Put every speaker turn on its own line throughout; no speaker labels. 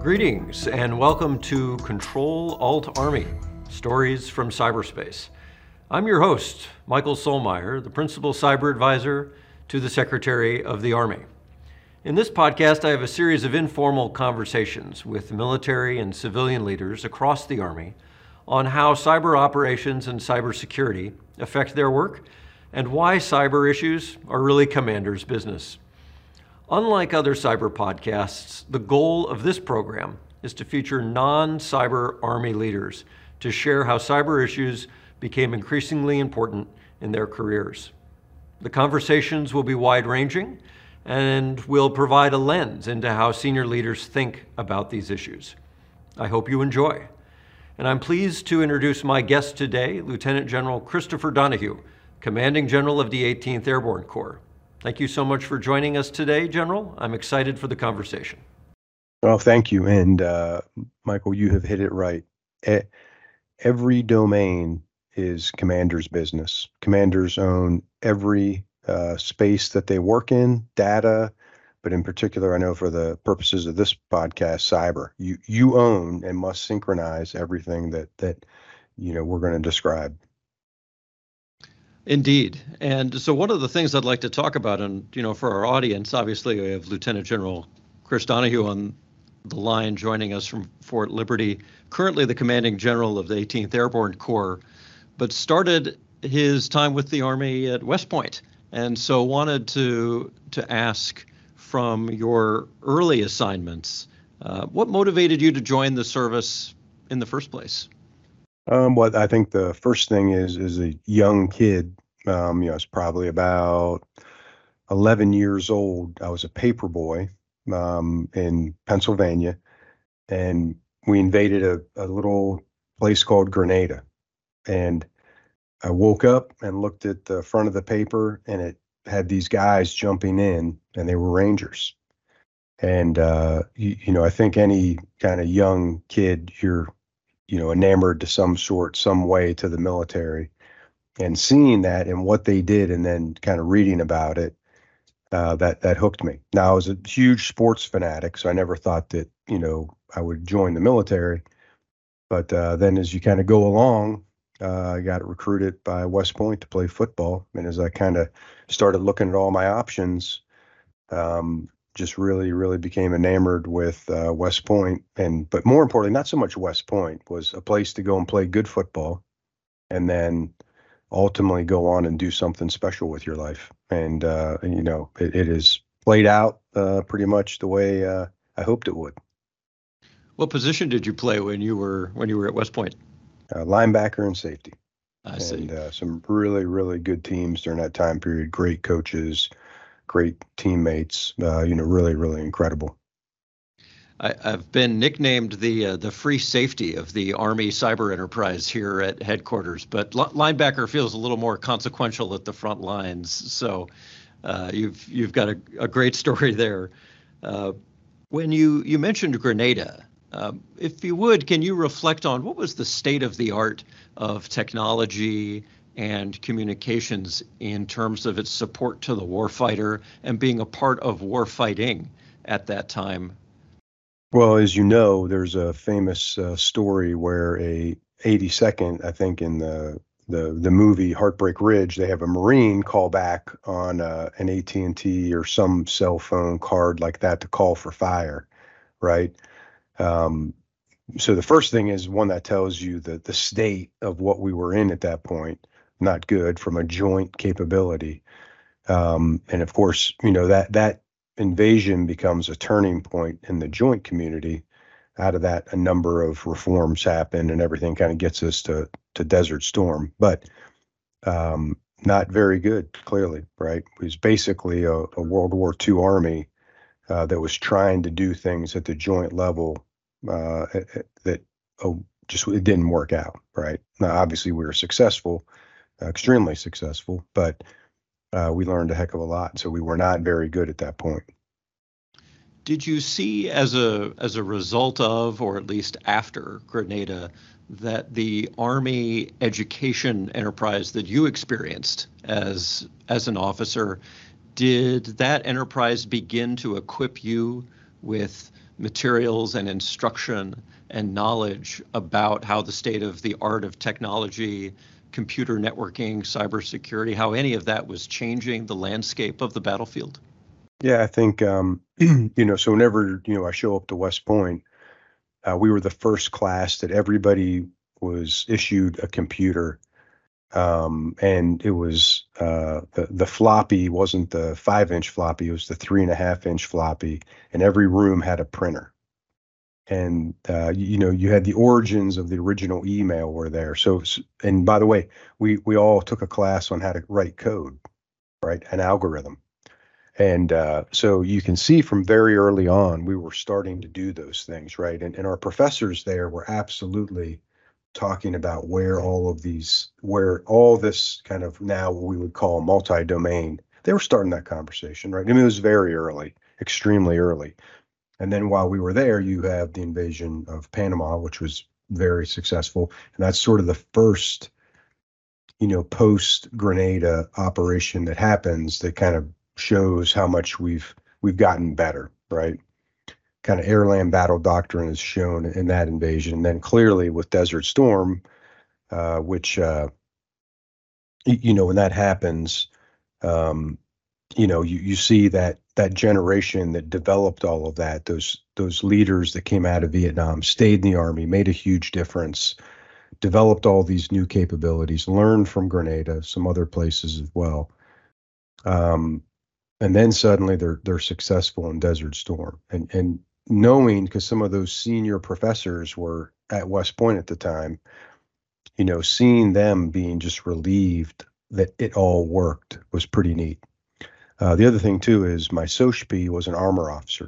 Greetings and welcome to Control Alt Army, Stories from Cyberspace. I'm your host, Michael Solmeyer, the Principal Cyber Advisor to the Secretary of the Army. In this podcast, I have a series of informal conversations with military and civilian leaders across the Army on how cyber operations and cybersecurity affect their work and why cyber issues are really commanders' business. Unlike other cyber podcasts, the goal of this program is to feature non-cyber Army leaders to share how cyber issues became increasingly important in their careers. The conversations will be wide-ranging and will provide a lens into how senior leaders think about these issues. I hope you enjoy. And I'm pleased to introduce my guest today, Lieutenant General Christopher Donahue, Commanding General of the 18th Airborne Corps. Thank you so much for joining us today, General. I'm excited for the conversation.
Well, thank you. And Michael, you have hit it right. Every domain is commander's business. Commanders own every space that they work in, data, but in particular, I know for the purposes of this podcast, cyber. You own and must synchronize everything that we're going to describe.
Indeed. And so one of the things I'd like to talk about, and for our audience, obviously we have Lieutenant General Chris Donahue on the line joining us from Fort Liberty, currently the Commanding General of the 18th Airborne Corps, but started his time with the Army at West Point. And so wanted to ask from your early assignments, what motivated you to join the service in the first place?
Well, I think the first thing is a young kid. I was probably about 11 years old. I was a paper boy in Pennsylvania, and we invaded a little place called Grenada. And I woke up and looked at the front of the paper, and it had these guys jumping in, and they were Rangers. And I think any kind of young kid, you're enamored to some way to the military, and seeing that and what they did and then kind of reading about it, that hooked me. Now, I was a huge sports fanatic, so I never thought that, I would join the military. But then as you kind of go along, I got recruited by West Point to play football. And as I kind of started looking at all my options, just really became enamored with West Point, but more importantly, not so much West Point, was a place to go and play good football, and then ultimately go on and do something special with your life. And it has played out pretty much the way I hoped it would.
What position did you play when you were at West Point?
Linebacker and safety.
I see.
And some really good teams during that time period. Great coaches. Great teammates, really incredible.
I've been nicknamed the free safety of the Army cyber enterprise here at headquarters, but linebacker feels a little more consequential at the front lines. So you've got a great story there. When you mentioned Grenada, if you would, can you reflect on what was the state of the art of technology and communications in terms of its support to the warfighter and being a part of warfighting at that time?
Well, as you know, there's a famous story where a 82nd, I think in the movie Heartbreak Ridge, they have a Marine call back on an AT&T or some cell phone card like that to call for fire, right? So the first thing is one that tells you the state of what we were in at that point. Not good from a joint capability. And of course, that invasion becomes a turning point in the joint community. Out of that, a number of reforms happen and everything kind of gets us to Desert Storm, but not very good, clearly, right? It was basically a World War II Army that was trying to do things at the joint level that it didn't work out, right? Now, obviously, we were successful. Extremely successful, but we learned a heck of a lot. So we were not very good at that point.
Did you see as a result of, or at least after Grenada, that the Army education enterprise that you experienced as an officer, did that enterprise begin to equip you with materials and instruction and knowledge about how the state of the art of technology, computer networking, cybersecurity, how any of that was changing the landscape of the battlefield?
Yeah, I think, so whenever, I show up to West Point, we were the first class that everybody was issued a computer. And it was the floppy wasn't the 5-inch floppy, it was the 3.5-inch floppy, and every room had a printer. And you had the origins of the original email were there. And by the way, we all took a class on how to write code, right? An algorithm. And so you can see from very early on, we were starting to do those things, right? And our professors there were absolutely talking about where all this kind of now what we would call multi-domain, they were starting that conversation, right? I mean, it was very early, extremely early. And then while we were there, you have the invasion of Panama, which was very successful. And that's sort of the first, post Grenada operation that happens that kind of shows how much we've gotten better, right? Kind of air-land battle doctrine is shown in that invasion. And then clearly with Desert Storm, which, when that happens, you see that generation that developed all of that, those leaders that came out of Vietnam, stayed in the Army, made a huge difference, developed all these new capabilities, learned from Grenada, some other places as well. And then suddenly they're successful in Desert Storm. And knowing, because some of those senior professors were at West Point at the time, seeing them being just relieved that it all worked was pretty neat. The other thing too is my SOSP was an armor officer.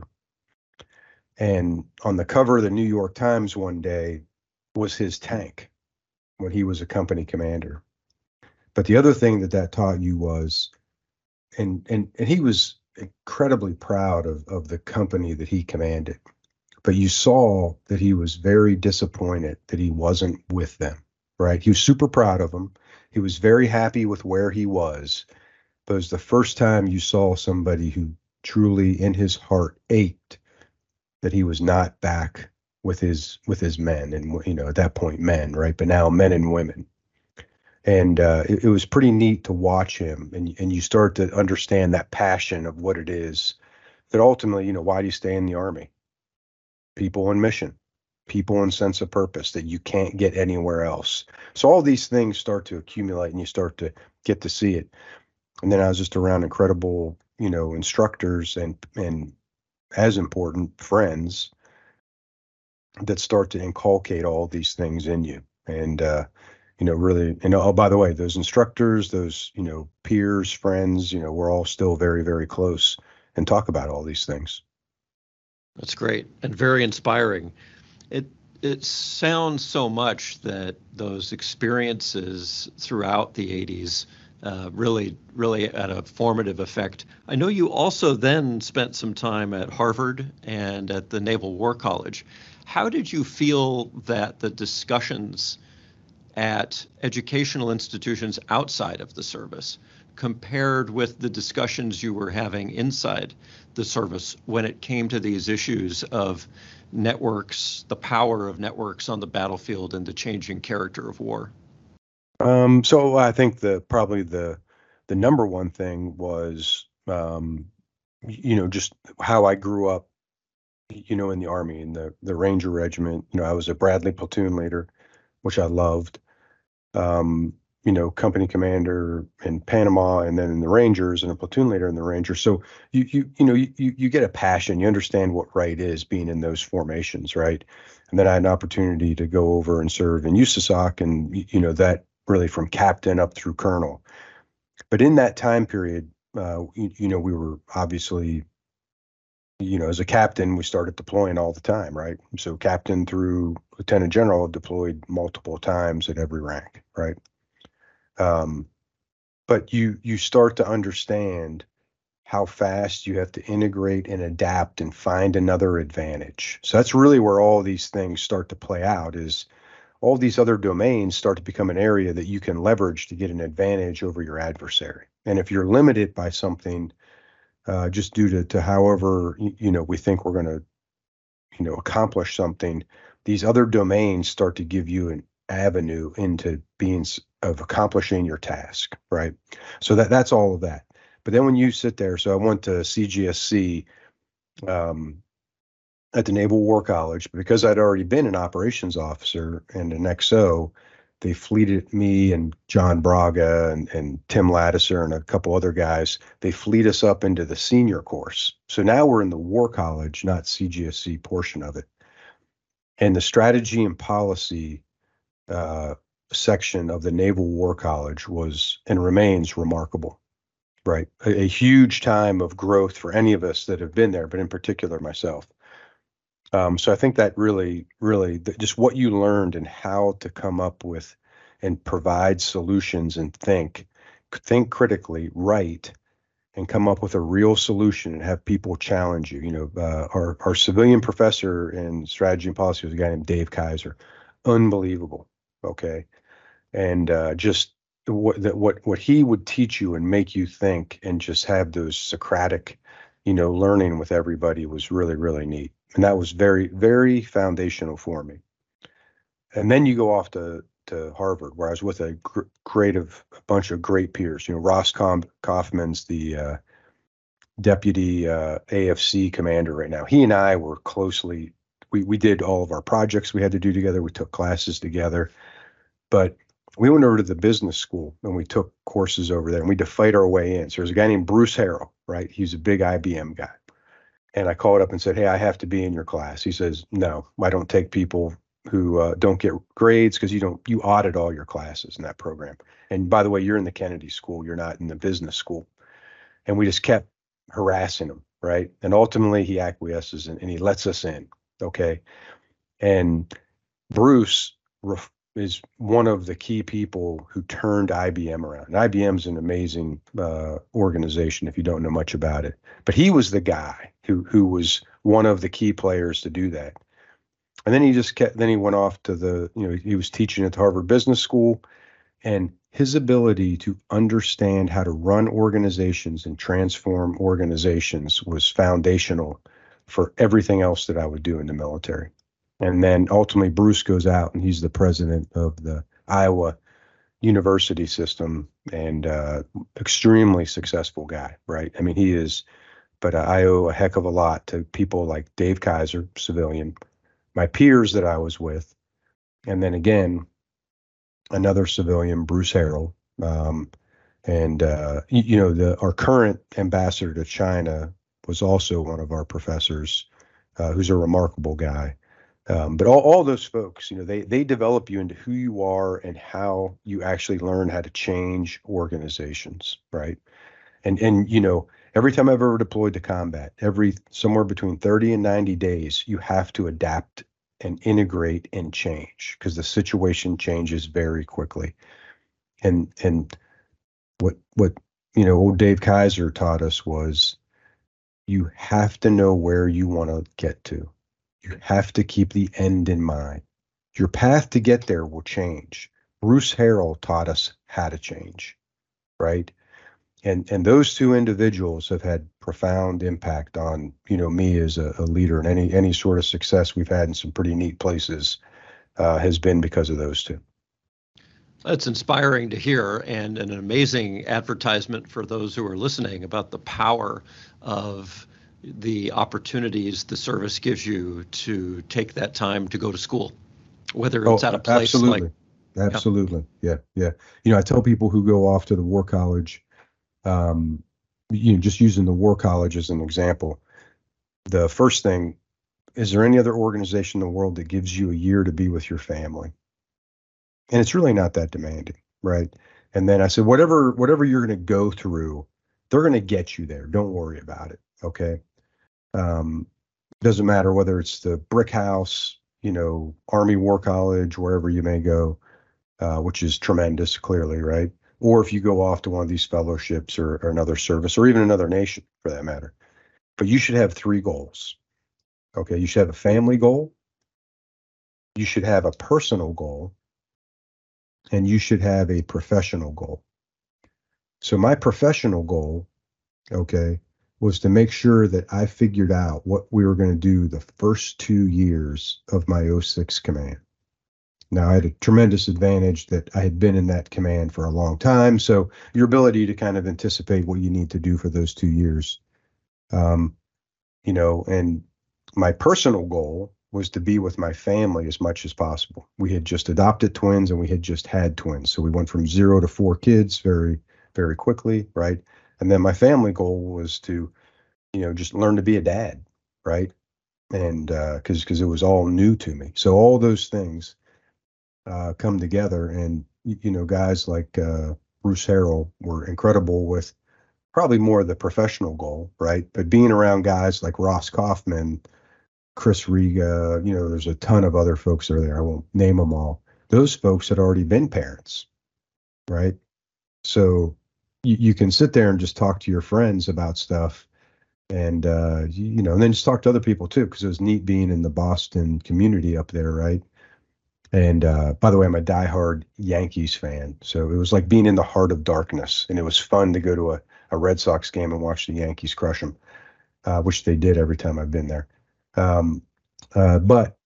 And on the cover of the New York Times one day was his tank when he was a company commander. But the other thing that taught you was, and he was incredibly proud of the company that he commanded, but you saw that he was very disappointed that he wasn't with them, right? He was super proud of them. He was very happy with where he was, but it was the first time you saw somebody who truly in his heart ached that he was not back with his men, and at that point men, right? But now men and women. And it was pretty neat to watch him, and you start to understand that passion of what it is that ultimately, why do you stay in the Army? People on mission, people in sense of purpose that you can't get anywhere else. So all these things start to accumulate, and you start to get to see it. And then I was just around incredible, instructors and as important friends that start to inculcate all these things in you. And really, oh, by the way, those instructors, those, peers, friends, we're all still very, very close and talk about all these things.
That's great and very inspiring. It sounds so much that those experiences throughout the 80s really had a formative effect. I know you also then spent some time at Harvard and at the Naval War College. How did you feel that the discussions at educational institutions outside of the service compared with the discussions you were having inside the service when it came to these issues of networks, the power of networks on the battlefield, and the changing character of war?
So I think probably the number one thing was, just how I grew up, in the Army, in the Ranger Regiment. I was a Bradley platoon leader, which I loved. Company commander in Panama, and then in the Rangers, and a platoon leader in the Rangers. So you get a passion. You understand what right is being in those formations, right? And then I had an opportunity to go over and serve in USASOC, and that really from captain up through colonel. But in that time period, we were obviously, as a captain, we started deploying all the time, right? So captain through lieutenant general deployed multiple times at every rank, right? But you start to understand how fast you have to integrate and adapt and find another advantage. So that's really where all these things start to play out, is all these other domains start to become an area that you can leverage to get an advantage over your adversary. And if you're limited by something, just due to however, we think we're going to, accomplish something, these other domains start to give you an avenue into of accomplishing your task, right? So that's all of that. But then when you sit there, so I went to CGSC at the Naval War College, but because I'd already been an operations officer and an XO, they fleeted me and John Braga and Tim Lattiser and a couple other guys. They fleet us up into the senior course. So now we're in the War College, not CGSC portion of it. And the strategy and policy section of the Naval War College was and remains remarkable, right? A huge time of growth for any of us that have been there, but in particular myself. So I think that really, just what you learned and how to come up with and provide solutions and think critically, write, and come up with a real solution and have people challenge you. Our civilian professor in strategy and policy was a guy named Dave Kaiser, unbelievable. Okay, and just what he would teach you and make you think and just have those Socratic, learning with everybody was really, really neat. And that was very, very foundational for me. And then you go off to Harvard, where I was with a bunch of great peers. Ross Kaufman's the deputy AFC commander right now. He and I were closely, we did all of our projects we had to do together. We took classes together. But we went over to the business school and we took courses over there and we had to fight our way in. So there's a guy named Bruce Harrell, right? He's a big IBM guy. And I called up and said, hey, I have to be in your class. He says, no, I don't take people who don't get grades because you audit all your classes in that program. And by the way, you're in the Kennedy School. You're not in the business school. And we just kept harassing him, right? And ultimately he acquiesces and he lets us in, okay? And Bruce is one of the key people who turned IBM around. And IBM's an amazing organization if you don't know much about it. But he was the guy who was one of the key players to do that. And then he went off to he was teaching at the Harvard Business School, and his ability to understand how to run organizations and transform organizations was foundational for everything else that I would do in the military. And then ultimately Bruce goes out and he's the president of the Iowa University system and extremely successful guy, right? I mean, he is, but I owe a heck of a lot to people like Dave Kaiser, civilian, my peers that I was with, and then again, another civilian, Bruce Harrell, and our current ambassador to China was also one of our professors, who's a remarkable guy. But all those folks, they develop you into who you are and how you actually learn how to change organizations, right? And every time I've ever deployed to combat, somewhere between 30 and 90 days, you have to adapt and integrate and change because the situation changes very quickly. And what old Dave Kaiser taught us was you have to know where you want to get to. You have to keep the end in mind. Your path to get there will change. Bruce Harrell taught us how to change, right? And those two individuals have had profound impact on, me as a leader, and any sort of success we've had in some pretty neat places has been because of those two.
That's inspiring to hear, and an amazing advertisement for those who are listening about the power of the opportunities the service gives you to take that time to go to school, whether it's at a place
absolutely. Yeah. I tell people who go off to the War College, just using the War College as an example, the first thing, is there any other organization in the world that gives you a year to be with your family? And it's really not that demanding, right? And then I said, whatever you're going to go through, they're going to get you there. Don't worry about it. Okay. Doesn't matter whether it's the Brick House, Army War College, wherever you may go, which is tremendous, clearly, right? Or if you go off to one of these fellowships or another service, or even another nation for that matter. But you should have 3 goals. Okay. You should have a family goal. You should have a personal goal. And you should have a professional goal. So my professional goal, okay, was to make sure that I figured out what we were going to do the first 2 years of my '06 command. Now, I had a tremendous advantage that I had been in that command for a long time. So your ability to kind of anticipate what you need to do for those 2 years, um, and my personal goal was to be with my family as much as possible. We had just adopted twins and we had just had twins. So we went from 0 to 4 kids very, very quickly, right? And then my family goal was to, just learn to be a dad, right? And because it was all new to me. So all those things come together. And, guys like Bruce Harrell were incredible with probably more of the professional goal, right? But being around guys like Ross Kaufman, Chris Riga, there's a ton of other folks that are there. I won't name them all. Those folks had already been parents, right? So you can sit there and just talk to your friends about stuff and, and then just talk to other people too, because it was neat being in the Boston community up there, right? And by the way, I'm a diehard Yankees fan. So it was like being in the heart of darkness. And it was fun to go to a Red Sox game and watch the Yankees crush them, which they did every time I've been there. But,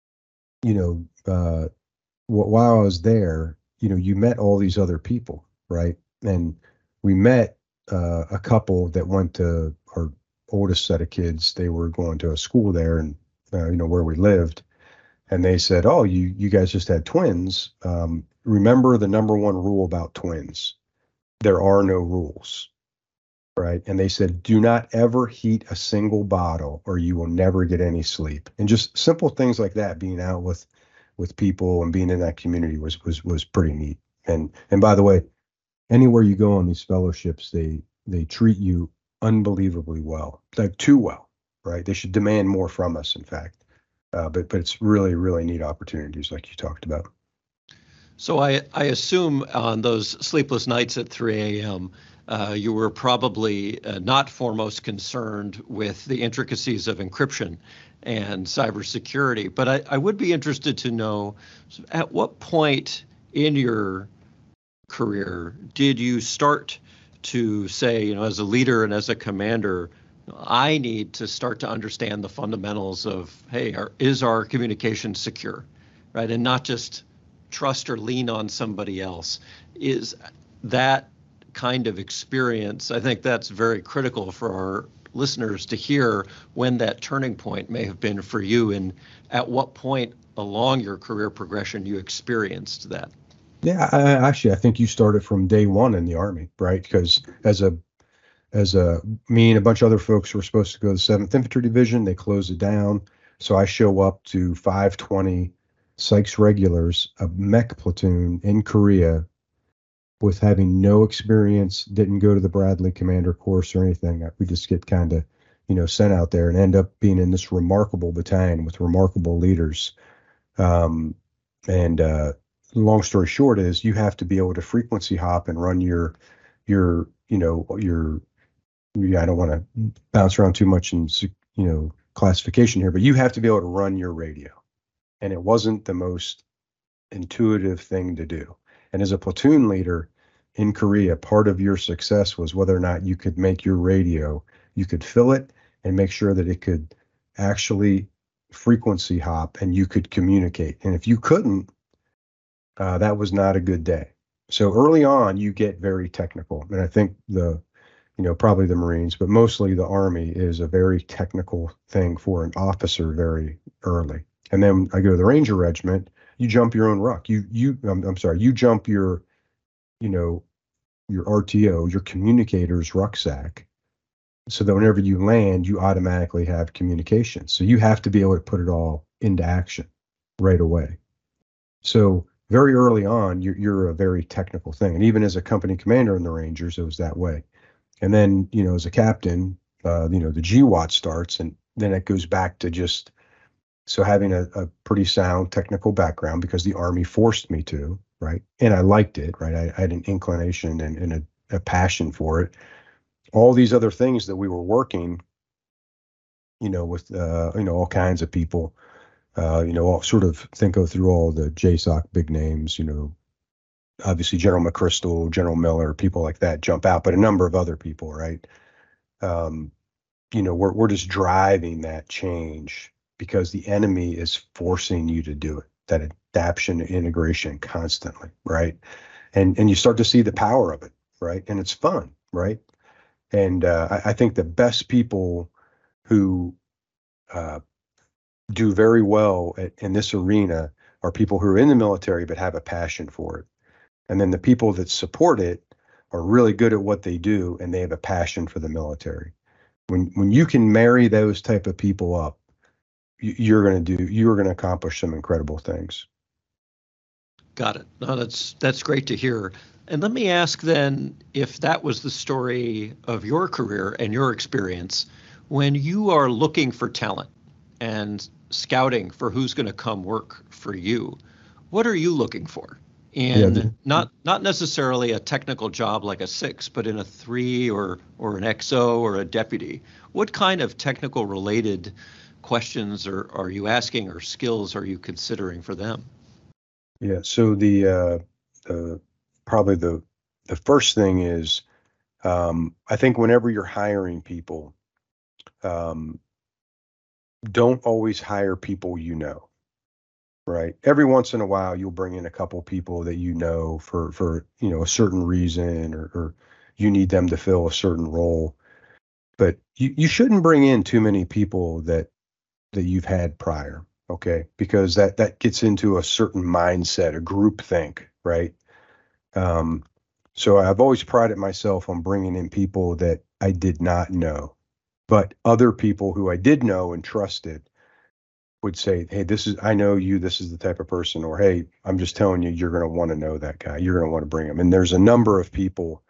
while I was there, you met all these other people, right? And we met a couple that went to our oldest set of kids. They were going to a school there and, where we lived. And they said, "Oh, you guys just had twins. Remember the number one rule about twins: there are no rules, right?" And they said, "Do not ever heat a single bottle, or you will never get any sleep." And just simple things like that, being out with people and being in that community was pretty neat. And by the way, anywhere you go on these fellowships, they treat you unbelievably well, like too well, right? They should demand more from us, in fact. But it's really, really neat opportunities like you talked about.
So I assume on those sleepless nights at 3 a.m., you were probably not foremost concerned with the intricacies of encryption and cybersecurity. But I would be interested to know, at what point in your career did you start to say, as a leader and as a commander, I need to start to understand the fundamentals of, hey, is our communication secure, right? And not just trust or lean on somebody else. Is that kind of experience, I think that's very critical for our listeners to hear when that turning point may have been for you, and at what point along your career progression you experienced that.
Yeah, I think you started from day one in the Army, right? Because me and a bunch of other folks were supposed to go to the 7th Infantry Division. They closed it down. So I show up to 520 Sykes Regulars, a mech platoon in Korea, with having no experience, didn't go to the Bradley Commander course or anything. We just get kind of, sent out there and end up being in this remarkable battalion with remarkable leaders. And long story short is you have to be able to frequency hop and run your I don't want to bounce around too much in, classification here, but you have to be able to run your radio. And it wasn't the most intuitive thing to do. And as a platoon leader in Korea, part of your success was whether or not you could make your radio, you could fill it and make sure that it could actually frequency hop and you could communicate. And if you couldn't, that was not a good day. So early on, you get very technical. And I think probably the Marines, but mostly the Army is a very technical thing for an officer very early. And then I go to the Ranger Regiment, you jump your own ruck. I'm sorry, you jump your RTO, your communicator's rucksack, so that whenever you land, you automatically have communication. So you have to be able to put it all into action right away. So very early on, you're a very technical thing. And even as a company commander in the Rangers, it was that way. And then, as a captain, the GWAT starts, and then it goes back to just, so having a pretty sound technical background because the Army forced me to, right? And I liked it, right? I had an inclination and a passion for it. All these other things that we were working, with, all kinds of people, all sort of go through all the JSOC big names, obviously General McChrystal, General Miller, people like that jump out, but a number of other people, right? we're just driving that change because the enemy is forcing you to do it, that adaptation integration constantly, right? And you start to see the power of it, right? And it's fun, right? And I think the best people who uh, do very well in this arena are people who are in the military but have a passion for it. And then the people that support it are really good at what they do and they have a passion for the military. When you can marry those type of people up, you're going to accomplish some incredible things.
Got it. No, that's great to hear. And let me ask then, if that was the story of your career and your experience, when you are looking for talent and scouting for who's going to come work for you, what are you looking for?
Yeah.
In not necessarily a technical job like a six, but in a three or an XO or a deputy. What kind of technical related questions are you asking or skills are you considering for them?
Yeah. So the probably the first thing is, I think whenever you're hiring people, um, don't always hire people right? Every once in a while, you'll bring in a couple people that for a certain reason, or you need them to fill a certain role. But you shouldn't bring in too many people that you've had prior, okay? Because that gets into a certain mindset, a group think, right? Um, so I've always prided myself on bringing in people that I did not know, but other people who I did know and trusted would say, "Hey, I know you. This is the type of person," or "Hey, I'm just telling you, you're going to want to know that guy. You're going to want to bring him." And there's a number of people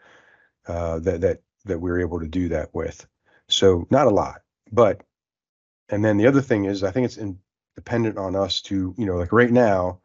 that we were able to do that with. So not a lot, but and then the other thing is, I think it's dependent on us to, like right now,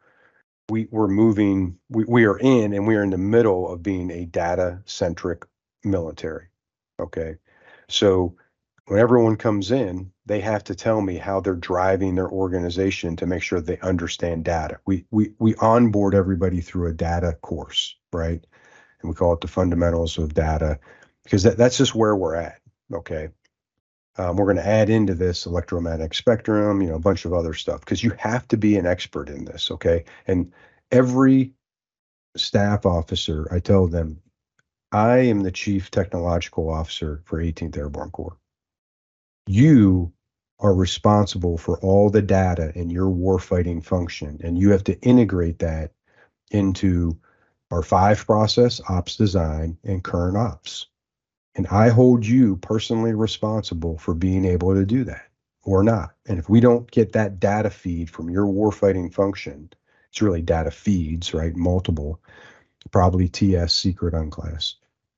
we are in, and we are in the middle of being a data centric military. Okay. So when everyone comes in, they have to tell me how they're driving their organization to make sure they understand data. We onboard everybody through a data course, right? And we call it the fundamentals of data because that's just where we're at. Okay. We're going to add into this electromagnetic spectrum, a bunch of other stuff because you have to be an expert in this. Okay. And every staff officer, I tell them, I am the chief technological officer for 18th Airborne Corps. You are responsible for all the data in your warfighting function, and you have to integrate that into our 5 process, ops design, and current ops. And I hold you personally responsible for being able to do that or not. And if we don't get that data feed from your warfighting function, it's really data feeds, right? Multiple, probably TS, secret, unclass.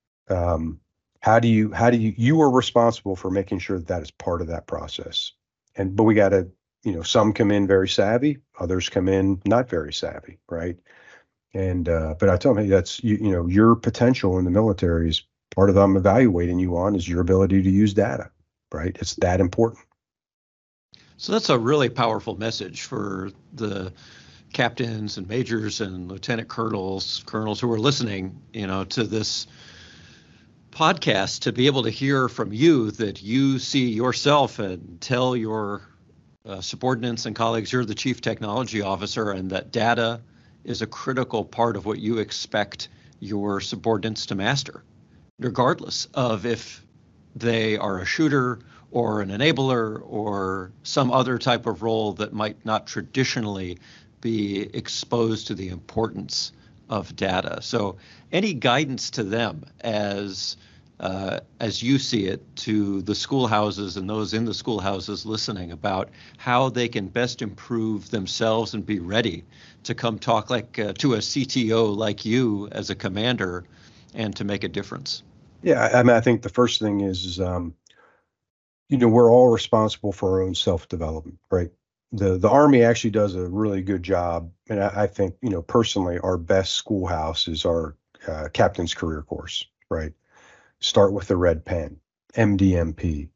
You are responsible for making sure that is part of that process. But we got to, some come in very savvy, others come in not very savvy, right? But I tell them, hey, that's, your potential in the military is part of what I'm evaluating you on is your ability to use data, right? It's that important.
So that's a really powerful message for the captains and majors and lieutenant colonels who are listening, to this podcast, to be able to hear from you that you see yourself and tell your subordinates and colleagues you're the chief technology officer and that data is a critical part of what you expect your subordinates to master, regardless of if they are a shooter or an enabler or some other type of role that might not traditionally be exposed to the importance of data. So any guidance to them as you see it, to the schoolhouses and those in the schoolhouses listening about how they can best improve themselves and be ready to come talk to a CTO like you as a commander and to make a difference?
Yeah, I mean, I think the first thing is we're all responsible for our own self-development, right? The Army actually does a really good job, and I think, personally, our best schoolhouse is our captain's career course, right? Start with the red pen, MDMP.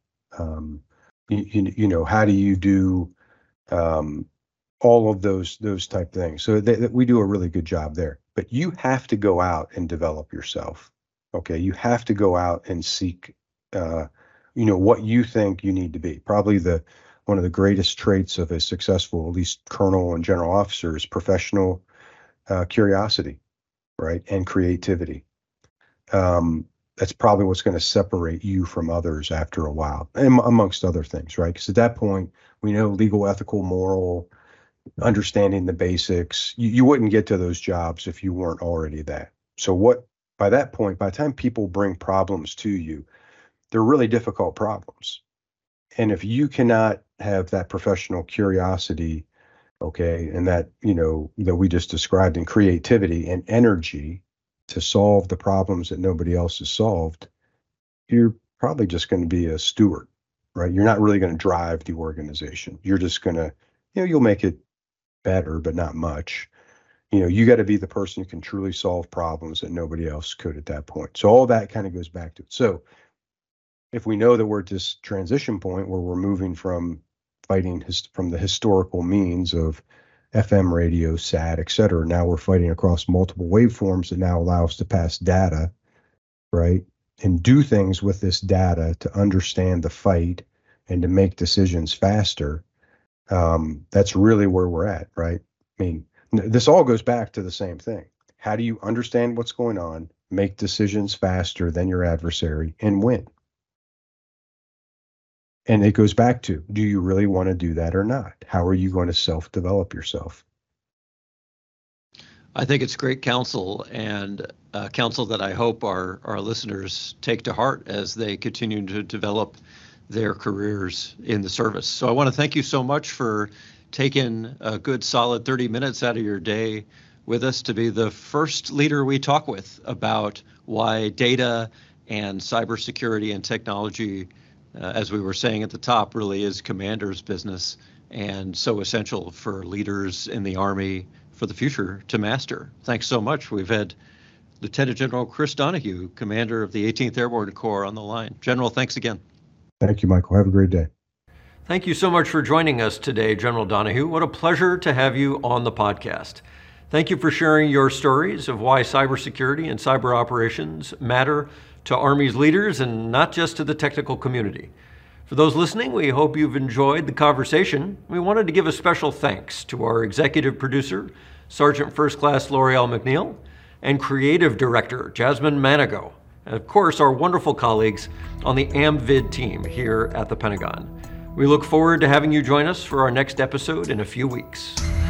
How do you do all of those type things? So we do a really good job there. But you have to go out and develop yourself. Okay, you have to go out and seek what you think you need to be. Probably one of the greatest traits of a successful, at least colonel and general officer, is professional curiosity, right? And creativity. That's probably what's going to separate you from others after a while, and amongst other things, right? Because at that point, we know legal, ethical, moral, understanding the basics. You wouldn't get to those jobs if you weren't already that. So by that point, by the time people bring problems to you, they're really difficult problems. And if you cannot have that professional curiosity, okay, and that, that we just described, in creativity and energy to solve the problems that nobody else has solved, you're probably just going to be a steward, right? You're not really going to drive the organization. You're just going to, you'll make it better, but not much. You got to be the person who can truly solve problems that nobody else could at that point. So all that kind of goes back to it. So if we know that we're at this transition point where we're moving from fighting from the historical means of FM radio, SAT, et cetera, now we're fighting across multiple waveforms that now allow us to pass data, right? And do things with this data to understand the fight and to make decisions faster. That's really where we're at, right? I mean, this all goes back to the same thing. How do you understand what's going on, make decisions faster than your adversary, and win? And it goes back to, do you really want to do that or not? How are you going to self-develop yourself?
I think it's great counsel, and counsel that I hope our listeners take to heart as they continue to develop their careers in the service. So I want to thank you so much for taking a good solid 30 minutes out of your day with us to be the first leader we talk with about why data and cybersecurity and technology, as we were saying at the top, really is commander's business and so essential for leaders in the Army for the future to master. Thanks so much. We've had Lieutenant General Chris Donahue, commander of the 18th Airborne Corps, on the line. General, thanks again.
Thank you, Michael. Have a great day.
Thank you so much for joining us today, General Donahue. What a pleasure to have you on the podcast. Thank you for sharing your stories of why cybersecurity and cyber operations matter to Army's leaders and not just to the technical community. For those listening, we hope you've enjoyed the conversation. We wanted to give a special thanks to our executive producer, Sergeant First Class L'Oreal McNeil, and creative director, Jasmine Manigo, and of course, our wonderful colleagues on the AMVID team here at the Pentagon. We look forward to having you join us for our next episode in a few weeks.